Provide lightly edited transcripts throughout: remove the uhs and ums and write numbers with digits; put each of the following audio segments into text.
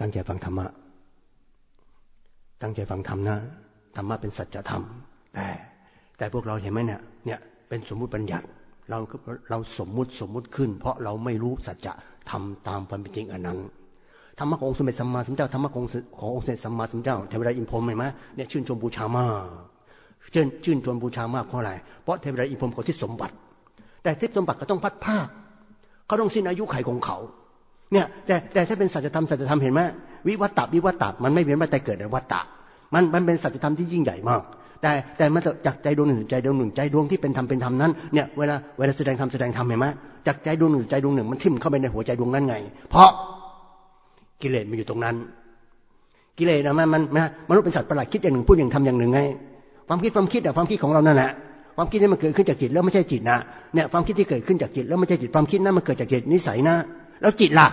ตั้งใจฟังธรรมะตั้งใจฟังธรรมนะธรรมะเป็นสัจธรรมแต่พวกเราเห็นไหมเนี่ยเป็นสมมุติบัญญัติเราสมมุติขึ้นเพราะเราไม่รู้สัจธรรมตามความเป็นจริงอันนั้นธรรมะขององค์สมเด็จสัมมาสัมพุทธเจ้าธรรมะขององค์สมเด็จสัมมาสัมพุทธเจ้าเทวดาอินพรหมเห็นไหมเนี่ยชื่นชมบูชามากชื่นชมบูชามากเพราะอะไรเพราะเทวดาอินพรหมเขาทิศสมบัติแต่ทิศสมบัติก็ต้องพัดภาคเขาต้องสิ้นอายุไขของเขาเนี่ยแต่ถ้าเป็นสัจธรรมเห็นไหมวิวัตตะมันไม่เวียนว่ายตายเกิดในวัฏฏะมันเป็นสัจธรรมที่ยิ่งใหญ่มากแต่มันจากใจดวงหนึ่งใจดวงหนึ่งใจดวงที่เป็นธรรมนั้นเนี่ยเวลาแสดงธรรมเห็นไหมจากใจดวงหนึ่งใจดวงหนึ่งมันทิ่มเข้าไปในหัวใจดวงนั้นไงเพราะกิเลสมันอยู่ตรงนั้นกิเลสนะมันมนุษย์เป็นสัตว์ประหลาดคิดอย่างหนึ่งพูดอย่างทำอย่างหนึ่งไงความคิดของเรานั่นแหละความคิดนี่มันเกิดขึ้นจากจิตแล้วไม่ใช่จิตนะเนี่ยความคิดที่เกิดขึ้นจากจิตแล้วไม่ใช่จิตความคิดนั้นมันเกิดจากจิตนิสัยนะแล้วจิตล่ะ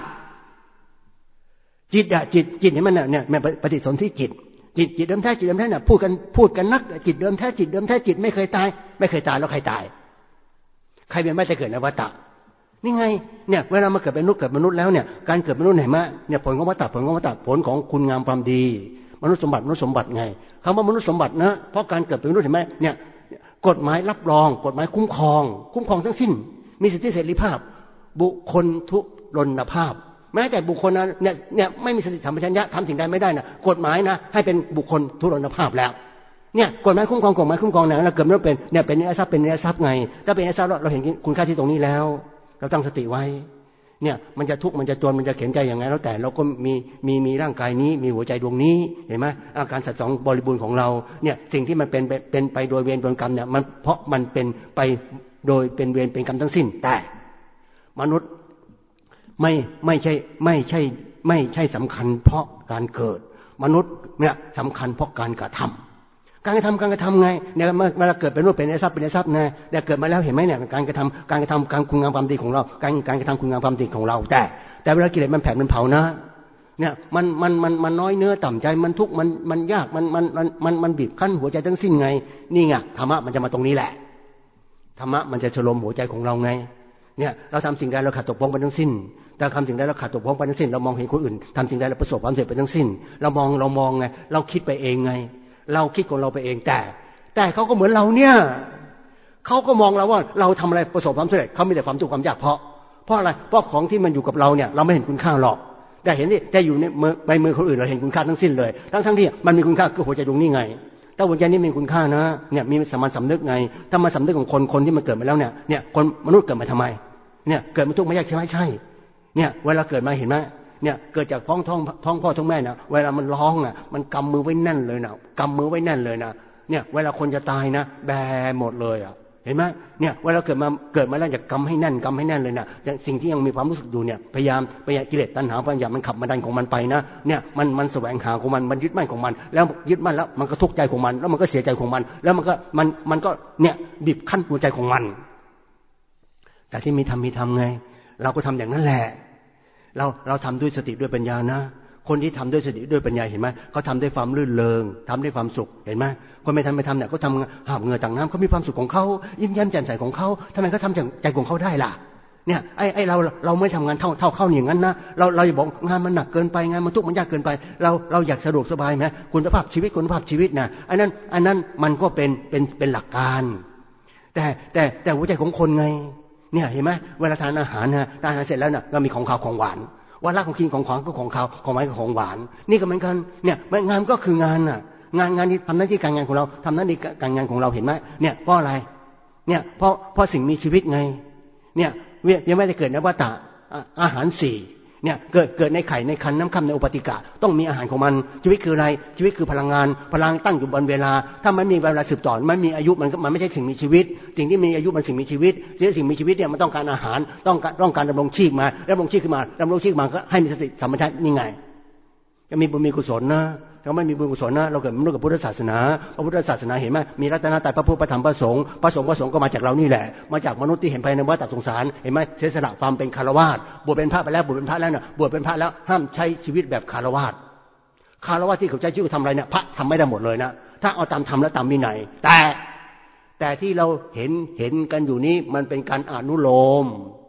จิตเห็นมันเนี่ยปฏิสนธิจิตเดิมแท้เนี่ยพูดกันนักจิตเดิมแท้จิตไม่เคยตายแล้วใครตายใครเป็นไม่ได้เกิดในวัฏฏะนี่ไงเนี่ยเวลามาเกิดเป็นมนุษย์แล้วเนี่ยการเกิดมนุษย์เห็นไหมเนี่ยผลของวัฏฏะผลของคุณงามความดีมนุษย์สมบัติไงคำว่ามนุษย์สมบัตินะเพราะการเกิดเป็นมนุษย์เห็นไหมเนี่ยกฎหมายรับรองกฎหมายคุ้มครองทั้งสิ้นมีสิทธิเสรีภาพบุคคลทุรนภาพแม้แต่บุคคลนั้นเนี่ยไม่มีสติสัมปชัญญะทำสิ่งใดไม่ได้นะกฎหมายนะให้เป็นบุคคลทุรนภาพแล้วเนี่ยกฎหมายคุ้มครองเนี่ยเราเกิดมาเป็นเนี่ยเป็นเนื้อทรัพย์ไงถ้าเป็นเนื้อทรัพย์เราเห็นคุณค่าที่ตรงนี้แล้วเราตั้งสติไว้เนี่ยมันจะทุกข์มันจะจนมันจะเข็นใจอย่างไงแล้วแต่เราก็มีร่างกายนี้มีหัวใจดวงนี้เห็นไหมอาการสัตว์สองบริบูรณ์ของเราเนี่ยสิ่งที่มันเป็นไปโดยเวรโดยกรรมเนี่ยมันเพราะมันเป็นไปโดยเป็นเวรเป็นกรรมทั้งสิ้นแต่มนุษย์ไม่ใช่สำคัญเพราะการเกิดมนุษย์เนี่ยสำคัญเพราะการกระทำไงเนี่ยเวลาเกิดเป็นรูปเป็นทรัพย์นะแต่เกิดมาแล้วเห็นไหมเนี่ยการกระทำการคุณงามความดีของเราการกระทำคุณงามความดีของเราแต่เวลากิเลสมันแผดมันเผานะเนี่ยมันน้อยเนื้อต่ำใจมันทุกข์มันยากมันบีบคั้นหัวใจทั้งสิ้นไงนี่ไงธรรมะมันจะมาตรงนี้แหละธรรมะมันจะฉลมหัวใจของเราไงเนี่ยเราทำสิ่งใดเราขาดตกบกพร่องไปทั้งสิ้นแต่ทำสิ่งใดเราขาดตกบกพร่องไปทั้งสิ้นเรามองเห็นคนอื่นทำสิ่งใดเราประสบความสำเร็จไปทั้งสิ้นเรามองไงเราคิดไปเองไงเราคิดของเราไปเองแต่เขาก็เหมือนเราเนี่ยเขาก็มองเราว่าเราทำอะไรประสบความสำเร็จเขามีแต่ความทุกข์ความยากเพราะอะไรเพราะของที่มันอยู่กับเราเนี่ยเราไม่เห็นคุณค่าหรอกแต่เห็นที่แต่อยู่ในมือคนอื่นเราเห็นคุณค่าทั้งสิ้นเลยทั้งที่มันมีคุณค่าคือหัวใจดวงนี้ไงถ้าหัวใจนี้มีคุณค่านะเนี่ยมีสามัญสำนึกไงถ้ามาสำนึกของคนที่มันเกิดมาแล้วเนี่ยคนมนุษย์เกิดมาทำไมเนี่ยเกิดมาทุกข์ไม่ยากใช่ไหมใช่เนี่ยเวลาเกิดมาเห็นไหมเนี่ยเกิดจากท้องพ่อท้องแม่นะเวลามันร้องอ่ะมันกำมือไว้แน่นเลยนะเนี่ยเวลาคนจะตายนะแบหมดเลยอ่ะเห็นไหมเนี่ยเวลาเกิดมาแล้วจะกำให้แน่นเลยนะอย่างสิ่งที่ยังมีความรู้สึกอยู่เนี่ยพยายามกิเลสตัณหาพยายามมันขับมันดันของมันไปนะเนี่ยมันแสวงหาของมันยึดมั่นของมันแล้วยึดมั่นแล้วมันก็ทุกข์ใจของมันแล้วมันก็เสียใจของมันแล้วมันก็เนี่ยบีบคั้นหัวใจของมันแต่ที่มีทำไงเราก็ทำอย่างนั้นแหละเราทำด้วยสติด้วยปัญญานะคนที่ทำด้วยสติด้วยปัญญาเห็นไหมเขาทำด้วยความลื่นเริงทำด้วยความสุขเห็นไหมคนไม่ทำเนี่ยเขาทำหาบเหงื่อต่างน้ำเขามีความสุขของเขายิ้มแย้มแจ่มใสของเขาทำไมเขาทำจากใจของเขาได้ล่ะเนี่ยไอ้เราไม่ทำงานเท่าเข้าอย่างนั้นนะเราอย่าบอกงานมันหนักเกินไปงานมันทุกข์มันยากเกินไปเราอยากสะดวกสบายไหมคุณภาพชีวิตนะอันนั้นมันก็เป็นหลักการแต่หัวใจของคนไงเนี่ยเห็นไหมเวลาทานอาหารเสร็จแล้วเนี่ยเรามีของขาวของหวานวันละของกินของขาวก็ของขาวของหวานก็ของหวานนี่ก็เหมือนกันเนี่ยงานก็คืองานน่ะงานที่ทำหน้าที่การงานของเราทำหน้าที่การงานของเราเห็นไหมเนี่ยเพราะอะไรเนี่ยเพราะสิ่งมีชีวิตไงเนี่ยยังไม่ได้เกิดในวัฏฏะอาหารสี่เนี่ยเกิดในไข่ในคันน้ำค่ำในอุปติกะต้องมีอาหารของมันชีวิตคืออะไรชีวิตคือพลังงานตั้งอยู่บนเวลาถ้ามันมีเวลาสืบต่อมันมีอายุมันไม่ใช่สิ่งมีชีวิตสิ่งที่มีอายุมันสิ่งมีชีวิตสิ่งมีชีวิตเนี่ยมันต้องการอาหารต้องการดำรงชีพมาดำรงชีพมาก็ให้มีสติสัมปชัญญะนี่ไงจะมีบุญมีกุศลนะถ้าไม่มีบุญกุศลนะเราเกิดมาด้วยกับพุทธศาสนาพระพุทธศาสนาเห็นไหมมีรัตนตรัยพระพุทธพระธรรมพระสงฆ์ก็มาจากเรานี่แหละมาจากมนุษย์ที่เห็นภายในวัฏสงสารเห็นไหมเสียสละความเป็นคฤหัสถ์บวชเป็นพระไปแล้วเนี่ยบวชเป็นพระแล้วห้ามใช้ชีวิตแบบคฤหัสถ์ที่เขาใช้ชีวิตทำอะไรเนี่ยพระทำไม่ได้หมดเลยนะถ้าเอาตามธรรมและตามวินัยแต่ที่เราเห็นกันอยู่นี้มันเป็นการอนุโลม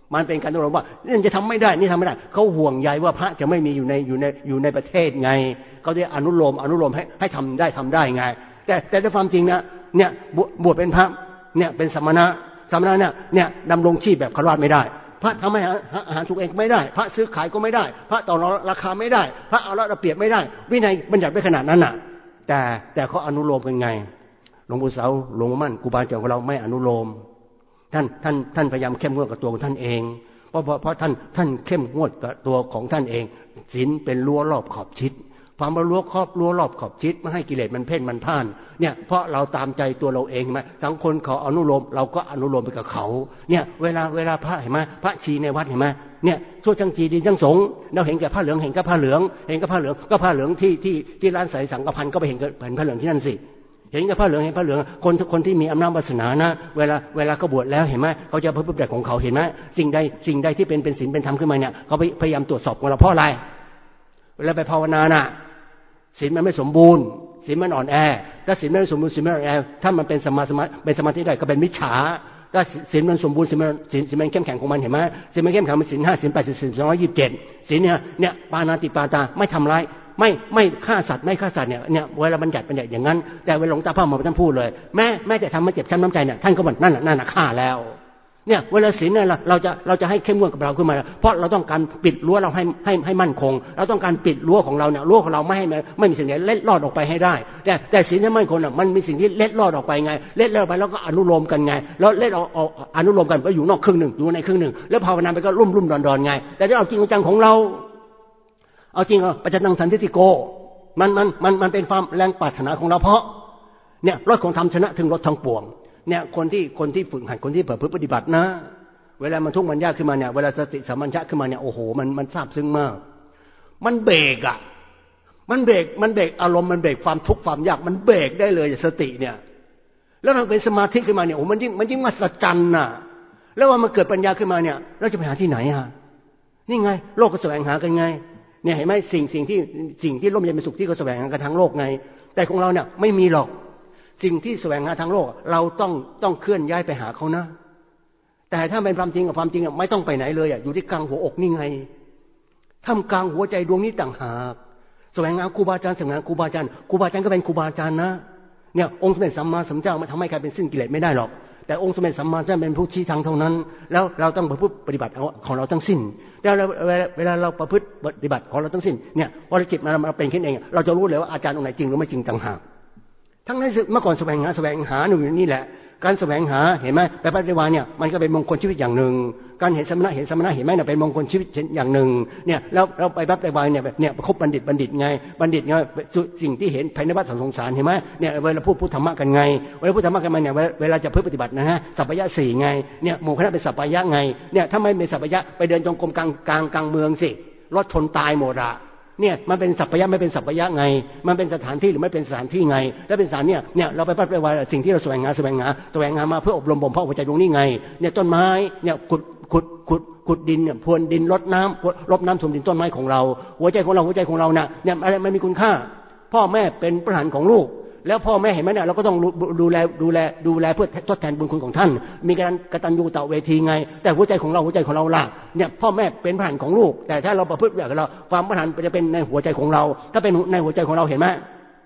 มันเป็นการอนุโลมว่านี่จะทำไม่ได้นี่ทำไม่ได้เขาห่วงใยว่าพระจะไม่มีอยู่ในประเทศไงเขาจะอนุโลมให้ทำได้ไงแต่ในความจริงนะเนี่ยบวชเป็นพระเนี่ยเป็นสมณะเนี่ยดำรงชีพแบบฆราวาสไม่ได้พระทำให้อาหารถูกเองไม่ได้พระซื้อขายก็ไม่ได้พระต่อรองราคาไม่ได้พระเอาละเปรียบไม่ได้วินัยบัญญัติไว้ขนาดนั้นน่ะแต่เขาอนุโลมกันไงหลวงปู่เสาหลวงปู่มั่นครูบาอาจารย์ของเราไม่อนุโลมท่านพยายามเข้มงวดกับตัวของท่านเองเพราะท่านเข้มงวดกับตัวของท่านเองศีลเป็นรั้วรอบขอบชิดความรั้วรอบขอบชิดไม่ให้กิเลสมันเพ่นมันพ่านเนี่ยเพราะเราตามใจตัวเราเองไหมสังคนเขาอนุโลมเราก็อนุโลมไปกับเขาเนี่ยเวลาพระเห็นไหมพระชีในวัดเห็นไหมเนี่ยชั่วจังจีดีจังสงเราเห็นแก่ผ้าเหลืองเห็นกับผ้าเหลืองก็ผ้าเหลืองที่ร้านใส่สังฆพันธ์ก็ไปเห็นผ้าเหลืองที่นั่นสิเห็นกับผ้าเหลืองคนที่มีอำนาจวาสนานะเวลาเขาบวชแล้วเห็นไหมเขาจะเพิ่มแบบของเขาเห็นไหมสิ่งใดที่เป็นศีลเป็นธรรมขึ้นมาเนี่ยเขาพยายามตรวจสอบของเราเพราะอะไรเวลาไปภาวนาน่ะศีลมันไม่สมบูรณ์ศีลมันอ่อนแอถ้าศีลไม่สมบูรณ์ศีลไม่อ่อนแอถ้ามันเป็นสมาธิได้ก็เป็นมิจฉาถ้าศีลมันสมบูรณ์ศีลมันเข้มแข็งของมันเห็นไหมศีลมันเข้มแข็งมันศีล5ศีล8ศีล227ศีลเนี่ยปานาติปาตาไม่ทำร้ายไม่ฆ่าสัตว์เนี่ยเวลาบัญญัติอย่างนั้นแต่เวลาหลวงตาพระมหาท่านพูดเลยแม้แต่ทำมาเจ็บช้ำน้ำใจเนี่ยท่านก็บอกนั่นฆ่าแล้วเนี่ยเวลาศีลเนี่ยเราจะให้เข้มงวดกับเราขึ้นมาเพราะเราต้องการปิดรั้วเราให้มั่นคงเราต้องการปิดรั้วของเราเนี่ยรั้วของเราไม่มีสิ่งใดเล็ดลอดออกไปให้ได้แต่ศีลที่มั่นคงน่ะมันมีสิ่งที่เล็ดลอดออกไปไงเล็ดลอดไปแล้วก็อนุโลมกันไงแล้วเล็ดอนุโลมกันไปอยู่นอกครึ่งหนึ่งอยู่ในครึ่งหนึ่งแล้วภาวนาไปก็รุ่มดอนไงแต่ถ้าเอาจริงจังของเราเอาจริงปัจจตังสันทิฏฐิโกมันเป็นความแรงปรารถนาของเราเพราะเนี่ยรถของธรรมชนะถึงรถทั้งปวงเนี่ยคนที่ฝึกหัดคนที่เผยปฏิบัตินะเวลามันทุกข์มันยากขึ้นมาเนี่ยเวลาสติสัมปชัญญะขึ้นมาเนี่ยโอ้โหมันซาบซึ้งมากมันเบรกมันเบรกอารมณ์มันเบรกความทุกข์ความยากมันเบรกได้เลยสติเนี่ยแล้วเราเป็นสมาธิขึ้นมาเนี่ยโอ้มันยิ่งมหัศจรรย์น่ะแล้วว่ามันเกิดปัญญาขึ้นมาเนี่ยเราจะไปหาที่ไหนอ่ะนี่ไงโลกก็แสวงหากันไงเนี่ยเห็นไหมสิ่งที่ร่มเย็นเป็นสุขที่เขาแสวงหากันทั้งโลกไงแต่ของเราเนี่ยไม่มีหรอกสิ่งที่แสวงหาทางโลกเราต้องเคลื่อนย้ายไปหาเขานะแต่ถ้าเป็นความจริงกับความจริงไม่ต้องไปไหนเลยอยู่ที่กลางหัวอกนี่ไงท่ามกลางหัวใจดวงนี้ต่างหากแสวงหาครูบาอาจารย์แสวงหาครูบาอาจารย์ก็เป็นครูบาอาจารย์นะเนี่ยองค์สมเด็จสัมมาสัมพุทธเจ้ามันทำให้ใครเป็นสิ้นกิเลสไม่ได้หรอกแต่องค์สมเด็จสัมมาสัมพุทธเจ้าเป็นผู้ชี้ทางเท่านั้นแล้วเราต้องประพฤติปฏิบัติของเราทั้งสิ้นแล้วเวลาเราประพฤติปฏิบัติของเราทั้งสิ้นเนี่ยพอจิตมันเป็นขึ้นเองเราจะรู้เลยว่าอาจารย์องค์ไหนจริงหรือไม่จริงต่างหากทั้งนั้นเมื่อก่อนแสวงหาอยู่นี่แหละการแสวงหาเห็นไหมไปปฏิบัติเนี่ยมันก็เป็นมงคลชีวิตอย่างหนึ่งการเห็นสมณะเห็นไหมเนี่ยเป็นมงคลชีวิตอย่างหนึ่งเนี่ยแล้วเราไปปฏิบัติเนี่ยคบบัณฑิตไงสิ่งที่เห็นภายในวัฏสงสารเห็นไหมเนี่ยเวลาพูดธรรมะกันไงเวลาพูดธรรมะกันมาเนี่ยเวลาจะปฏิบัตินะฮะสัพพยะ4ไงเนี่ยหมู่คณะเป็นสัพพยะไงเนี่ยถ้าไม่เป็นสัพพยะไปเดินจงกรมกลางเมืองสิรถชนตายหมดอะเนี่ยมันเป็นสัพพยะไม่เป็นสัพพยะไงมันเป็นสถานที่หรือไม่เป็นสถานที่ไงถ้าเป็นสถานเนี่ยเราไปปฏิบัติสิ่งที่เราแสวงหามาเพื่ออบรมบ่มเพาะหัวใจดวงนี้ไงเนี่ยต้นไม้เนี่ยขุดดินเนี่ยพรวนดินรดน้ำถมดินต้นไม้ของเราหัวใจของเราเนี่ยอะไรไม่มีคุณค่าพ่อแม่เป็นประธานของลูกแล้วพ่อแม่เห็นไหมเนี่ยเราก็ต้องดูแลเพื่อทดแทนบุญคุณของท่านมีการกตัญญูต่อเวทีไงแต่หัวใจของเราล่ะเนี่ยพ่อแม่เป็นประธานของลูกแต่ถ้าเราประพฤติแบบเราความประธานจะเป็นในหัวใจของเราถ้าเป็นในหัวใจของเราเห็นไหม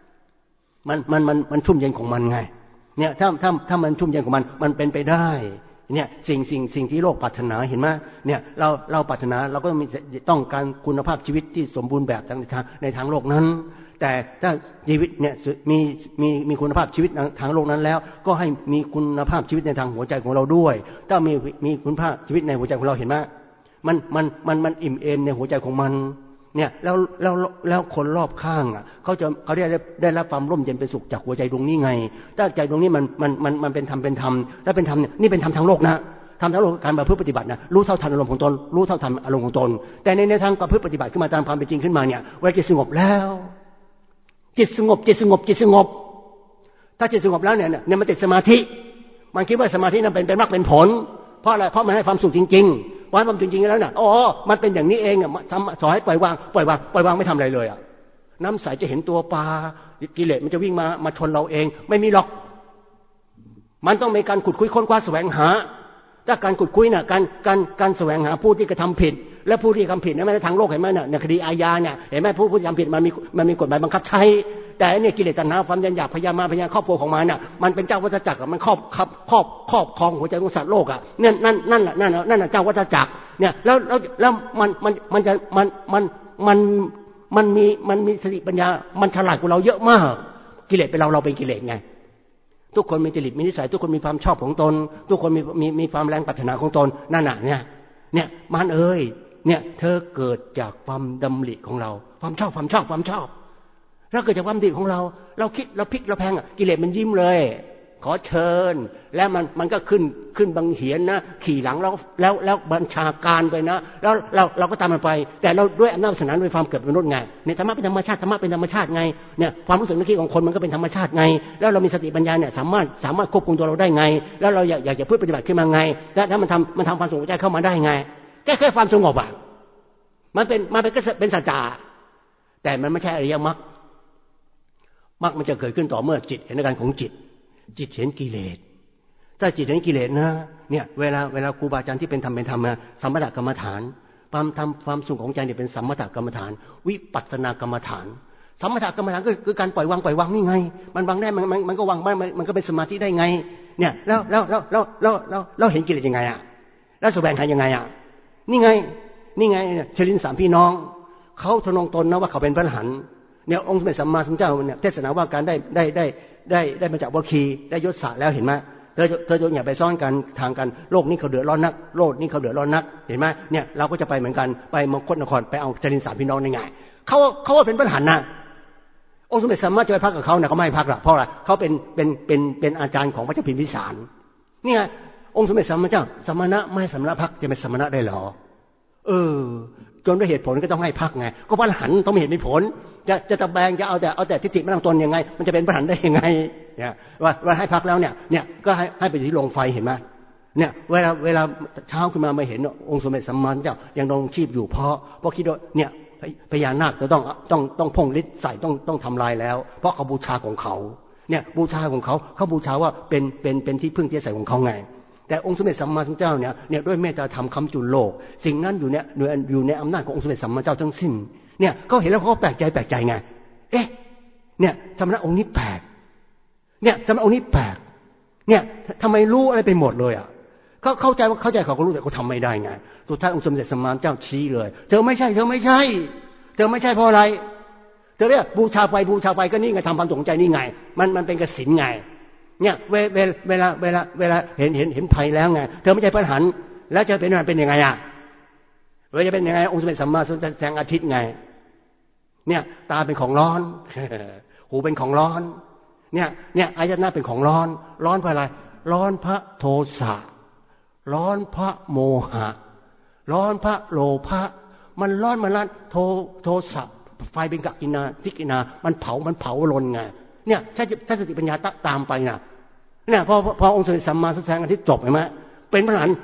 มันชุ่มเย็นของมันไงเนี่ยถ้ามันชุ่มเย็นของมันเป็นไปได้เนี่ยสิ่งที่โลกปรารถนาเห็นไหมเนี่ยเราปรารถนาเราก็ต้องการคุณภาพชีวิตที่สมบูรณ์แบบในทางโลกนั้นแต่ถ้าชีวิตเนี่ยมีคุณภาพชีวิตทางโลกนั้นแล้วก็ให้มีคุณภาพชีวิตในทางหัวใจของเราด้วยถ้ามีคุณภาพชีวิตในหัวใจของเราเห็นไหมมันอิ่มเอมในหัวใจของมันเนี่ยแล้วคนรอบข้างอ่ะเขาได้รับความร่มเย็นเป็นสุขจากหัวใจดวงนี้ไงถ้าใจดวงนี้มันเป็นธรรมถ้าเป็นธรรมเนี่ยนี่เป็นธรรมทางโลกนะทำทั้งโลกการประพฤติปฏิบัตินะรู้เท่าทันอารมณ์ของตนรู้เท่าทันอารมณ์ของตนแต่ในทางประพฤติปฏิบัติขึ้นมาตามความเป็นจริงขึ้นมาเนี่ยเวลาจิตสงบแล้วจิตสงบถ้าจิตสงบแล้วเนี่ยมันติดสมาธิมันคิดว่าสมาธินั้นเป็นมรรคเป็นผลเพราะอะไรเพราะมันให้ความสุขจริงๆวันความจริงๆแล้วน่ะอ๋อมันเป็นอย่างนี้เองอ่ะสอนให้ปล่อยวางไม่ทำอะไรเลยอ่ะน้ำใสจะเห็นตัวปลากิเลสมันจะวิ่งมาชนเราเองไม่มีหรอกมันต้องมีการขุดคุยค้นคว้าแสวงหาถ้าการขุดคุยเนี่ยการแสวงหาผู้ที่กระทำผิดและผู้ที่ทำผิดเนี่ยไม่ได้ทางโลกเห็นไหมเนี่ยในคดีอาญาเนี่ยเห็นไหมผู้ที่ทำผิดมันมีกฎหมายบังคับใช้แต่เนี่ยกิเลสตัณหาความยันหยาบพยามารพยาครอบครัวของมันเนี่ยมันเป็นเจ้าวัฏจักรมันครอบครองหัวใจของสัตว์โลกอ่ะเนี่ยนั่นแหละเจ้าวัฏจักรเนี่ยแล้วมันมีสติปัญญามันฉลาดกว่าเราเยอะมากกิเลสเป็นเราเป็นกิเลสไงทุกคนมีจริตมีนิสัยทุกคนมีความชอบของตนทุกคนมีความแรงปรารถนาของตนนั่นน่ะเนี่ยมันเนี่ยเธอเกิดจากความดำริของเราความชอบแล้วเกิดจากความดำริของเราคิดเราพลิกเราแพงกิเลสมันยิ้มเลยขอเชิญแล้วมันก็ขึ้นบังเหียนนะขี่หลังแล้วบัญชาการไปนะแล้วเราก็ตามมันไปแต่เราด้วยอำนาจศาสนาด้วยความเกิดเป็นมนุษย์ไงเนี่ยธรรมะเป็นธรรมชาติธรรมะเป็นธรรมชาติไงเนี่ยความรู้สึกนึกคิดของคนมันก็เป็นธรรมชาติไงแล้วเรามีสติปัญญาเนี่ยสามารถควบคุมตัวเราได้ไงแล้วเราอยากจะพูดปฏิบัติขึ้นมาไงแล้วถ้ามันทำความสงบใจเข้ามาได้ไงแค่ความสงบอ่ะมันเป็นสัจจะแต่มันไม่ใช่อริยมรรคมันจะเกิดขึ้นต่อเมื่อจิตเห็นอาการของจิตเห็นกิเลสถ้าจิตเห็นกิเลสนะเนี่ยเวลาครูบาอาจารย์ที่เป็นธรรมนะสมถกรรมฐานความสุขของใจเนี่ยเป็นสมถกรรมฐานวิปัสสนากรรมฐานสมถกรรมฐานก็คือการปล่อยวางนี่ไงมันวางได้มันก็วางมันก็เป็นสมาธิได้ไงเนี่ยแล้วเห็นกิเลสยังไงอ่ะแล้วแสวงหายังไงอ่ะนี่ไงเชลินสามพี่น้องเขาทะนงตนนะว่าเขาเป็นพระอรหันต์เนี่ยองค์สมเด็จสัมมาสัมพุทธเจ้าเนี่ยเทศนาว่าการได้มาจากวคีได้ยศศักดิ์แล้วเห็นไหมเธออย่าไปซ้อนกันทางกันโลกนี้เขาเดือดร้อนนักโลกนี้เขาเดือดร้อนนักเห็นไหมเนี่ยเราก็จะไปเหมือนกันไปมคธนครไปเอาเชลินสามพี่น้องได้ไงเขาว่าเป็นพระอรหันต์นะองค์สมเด็จสัมมาจะไปพักกับเขาเนี่ยเขาไม่พักหรอกเพราะอะไรเขาเป็นอาจารย์ของพระเจ้าพิมพิสารเนี่ยองค์สมเด็จสัมมาเจ้าสมณะไม่สมณะพักจะเป็นสมณะได้หรอจนด้วยเหตุผลก็ต้องให้พักไงก็พระอรหันต์ต้องมีเหตุมีผลจะตะแบงจะเอาแต่ทิฏฐิมาตั้งตนยังไงมันจะเป็นพระอรหันต์ได้ยังไงเนี่ยว่าให้พักแล้วเนี่ยก็ให้ไปที่โรงไฟเห็นไหมเนี่ยเวลาเช้าขึ้นมาไม่เห็นองค์สมเด็จสัมมาสัมพุทธเจ้ายังดำรงชีพอยู่เพราะคิดว่าเนี่ยพญานาคจะต้องพ่งฤทธิ์ใส่ต้องทำลายแล้วเพราะเขาบูชาของเขาเนี่ยบูชาของเขาบูชาว่าเป็นที่พึ่งที่อาศัยของเขาไงแต่องค์สมเด็จสัมมาสัมพุทธเจ้าเนี่ยด้วยเมตตาธรรมคำจุลโลกสิ่งนั้นอยู่ในอำนาจขององค์สมเด็จสัมมาสัมพุทธเจ้าทั้งสิ้นเนี่ยเขาเห็นแล้วเขาแปลกใจไงเนี่ยสมณะองค์นี้แปลกเนี่ยสมณะองค์นี้แปลกเนี่ยทำไมรู้อะไรไปหมดเลยอ่ะเขาเข้าใจเขาก็รู้แต่เขาทำไม่ได้ไงสุดท้ายองค์สมเด็จสัมมาสัมพุทธเจ้าชี้เลยเธอไม่ใช่เพราะอะไรเธอเนี่ยบูชาไปก็นี่ไงทำความสงใจนี่ไงมันเป็นกสิณไงเนี่ยเวลาเห็นภัยแล้วไงเธอไม่ใช่พระอรหันต์แล้วจะเป็นยังไงอ่ะจะเป็นยังไงองค์สมเด็จสัมมาสัมพุทธเจ้าแสงอาทิตย์ไงเนี่ยตาเป็นของร้อนหูเป็นของร้อนเนี่ยอายตนะเป็นของร้อนเพราะอะไรร้อนพระโทสะร้อนพระโมหะร้อนพระโลภะมันร้อนโทสะไฟเป็นกักกินาทิกินามันเผาลนไงเนี่ยถ้าสติปัญญาตามไปนะเนี่ยพอองค์สมเด็จสัมมาสัมพุทธเจ้าแสงอาทิตย์จบเห็นไหมเป็นพระอรหันต์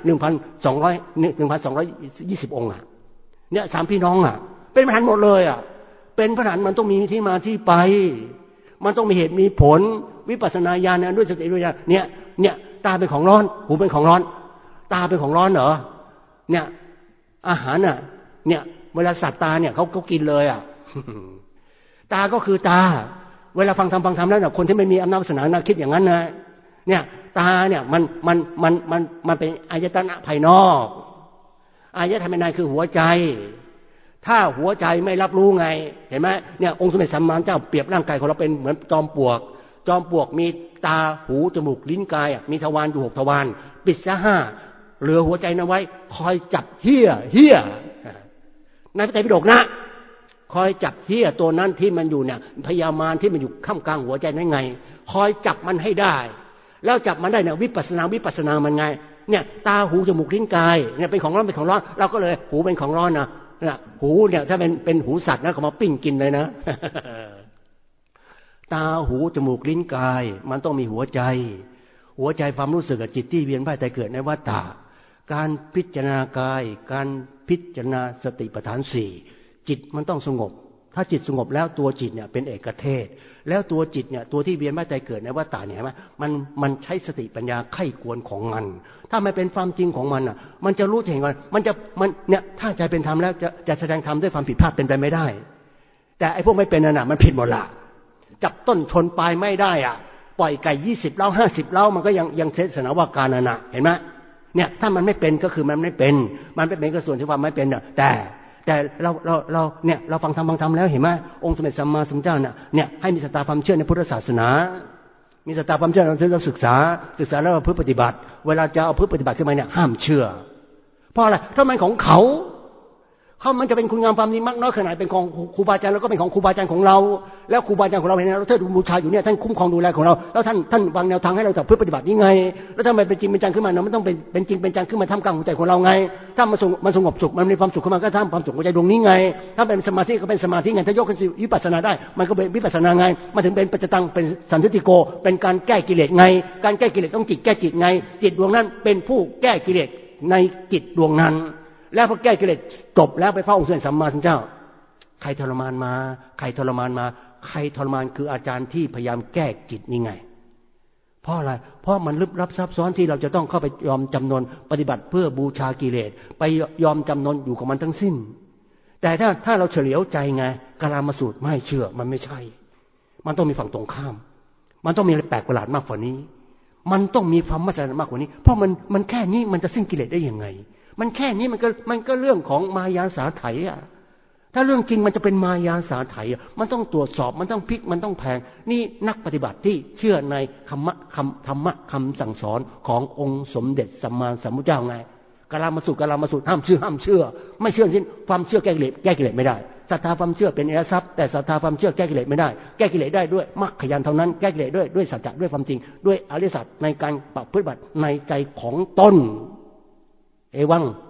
1,220 องค์อ่ะเนี่ยสามพี่น้องอ่ะเป็นพระอรหันต์หมดเลยอ่ะเป็นพระอรหันต์มันต้องมีที่มาที่ไปมันต้องมีเหตุมีผลวิปัสสนาญาณด้วยสติด้วยญาณเนี่ยตาเป็นของร้อนหูเป็นของร้อนตาเป็นของร้อนเหรอเนี่ยอาหารน่ะเนี่ยเวลาสัตว์ตาเนี่ยเขากินเลยอ่ะตาก็คือตาเวลาฟังธรรมแล้วเนี่ยคนที่ไม่มีอำนาจวาสนาคิดอย่างนั้นนะเนี่ยตาเนี่ยมันเป็นอายตนะภายนอกอายตนะภายในคือหัวใจถ้าหัวใจไม่รับรู้ไงเห็นไหมเนี่ยองค์สมเด็จสัมมาสัมพุทธเจ้าเปรียบร่างกายของเราเป็นเหมือนจอมปลวกมีตาหูจมูกลิ้นกายมีทวารอยู่6ทวารปิดซะ5เหลือหัวใจนั้นไว้คอยจับเหี้ยในพระไตรปิฎกนะคอยจับเหี้ยตัวนั้นที่มันอยู่เนี่ยพยามารที่มันอยู่ข้ามกลางหัวใจนั่นไงคอยจับมันให้ได้แล้วจับมันได้เนี่ยวิปัสสนามันไงเนี่ยตาหูจมูกลิ้นกายเนี่ยเป็นของร้อนเราก็เลยหูเป็นของร้อนนะหูเนี่ยถ้าเป็นหูสัตว์นะเขามาปิ้งกินเลยนะ ตาหูจมูกลิ้นกายมันต้องมีหัวใจความรู้สึกกับจิตที่เวียนว่ายตายเกิดในวัฏฏะการพิจารณากายการพิจารณาสติปัฏฐาน4จิตมันต้องสงบถ้าจิตสงบแล้วตัวจิตเนี่ยเป็นเอกเทศแล้วตัวจิตเนี่ยตัวที่เวียนว่ายตายเกิดในวัฏฏะเนี่ยมันใช้สติปัญญาไข้ควรของมันถ้าไม่เป็นความจริงของมันอ่ะมันจะรู้เห็นก่อนมันเนี่ยถ้าใจเป็นธรรมแล้วจะแสดงธรรมด้วยความผิดพลาดเป็นไปไม่ได้แต่ไอ้พวกไม่เป็นน่ะมันผิดหมดละจับต้นชนปลายไม่ได้อ่ะปล่อยไก่20เล้า50เล้ามันก็ยังเทศนาว่าการน่ะเห็นไหมเนี่ยถ้ามันไม่เป็นก็คือมันไม่เป็นก็ส่วนที่ว่าไม่เป็นแต่เราเนี่ยเราฟังธรรมแล้วเห็นไหมองค์สมเด็จสัมมาสัมพุทธเจ้าเนี่ยให้มีศรัทธาความเชื่อในพุทธศาสนามีศรัทธาความเชื่อเราศึกษาแล้วเราเพื่อปฏิบัติเวลาจะเอาเพื่อปฏิบัติขึ้นมาเนี่ยห้ามเชื่อเพราะอะไรถ้ามันของเขามันจะเป็นคุณงามความดีมากน้อยขนาดเป็นของครูบาอาจารย์แล้วก็เป็นของครูบาอาจารย์ของเราแล้วครูบาอาจารย์ของเราเห็นเราเทิดบูชาอยู่เนี่ยท่านคุ้มครองดูแลของเราแล้วท่านวางแนวทางให้เราแต่เพื่อปฏิบัติยังไงแล้วถ้ามันเป็นจริงเป็นจังขึ้นมามันต้องเป็นจริงเป็นจังขึ้นมาท่ามกลางหัวใจของเราไงถ้ามันสงบสุขมันมีความสุขขึ้นมาก็ท่ามความสุขหัวใจดวงนี้ไงถ้าเป็นสมาธิก็เป็นสมาธิไงถ้ายกขึ้นวิปัสสนาได้มันก็เป็นวิปัสสนาไงมันถึงเป็นปัจจตังเป็นสันทิฏฐิโกเป็นการแก้กิเลสไงการแก้กิเลสต้องจิตแก้จิตไงจิตดวงนั้นเป็นผู้แก้กิเลสในจิตดวงนั้นแล้วพอแก้กิเลสจบแล้วไปเฝ้าองค์สมเด็จสัมมาสัมพุทธเจ้าใครทรมานมาใครทรมานคืออาจารย์ที่พยายามแก้จิตนี่ไงเพราะอะไรเพราะมันลึกลับซับซ้อนที่เราจะต้องเข้าไปยอมจำนนปฏิบัติเพื่อบูชากิเลสไปยอมจำนนอยู่กับมันทั้งสิ้นแต่ถ้าเราเฉลียวใจไงกาลามสูตรไม่เชื่อมันไม่ใช่มันต้องมีฝั่งตรงข้ามมันต้องมีอะไรแปลกประหลาดมากกว่านี้มันต้องมีความมหัศจรรย์มากกว่านี้เพราะมันแค่นี้มันจะสิ้นกิเลสได้ยังไงมันแค่นี้มันก็เรื่องของมายาสาไถอ่ะถ้าเรื่องจริงมันจะเป็นมายาสาไถมันต้องตรวจสอบมันต้องพลิกมันต้องแพงนี่นักปฏิบัติที่เชื่อในธรรมะคำสั่งสอนขององค์สมเด็จสัมมาสัมพุทธเจ้าไงกาลามสูตรห้ามเชื่อไม่เชื่อสิ้นความเชื่อแก้กิเลสไม่ได้ศรัทธาความเชื่อเป็นอริยทรัพย์แต่ศรัทธาความเชื่อแก้กิเลสไม่ได้แก้กิเลสได้ด้วยมรรคญาณเท่านั้นแก้กิเลสด้วยสัจจะด้วยความจริงด้วยอริยสัจในการปฏิบัติในใจของตนเอวัง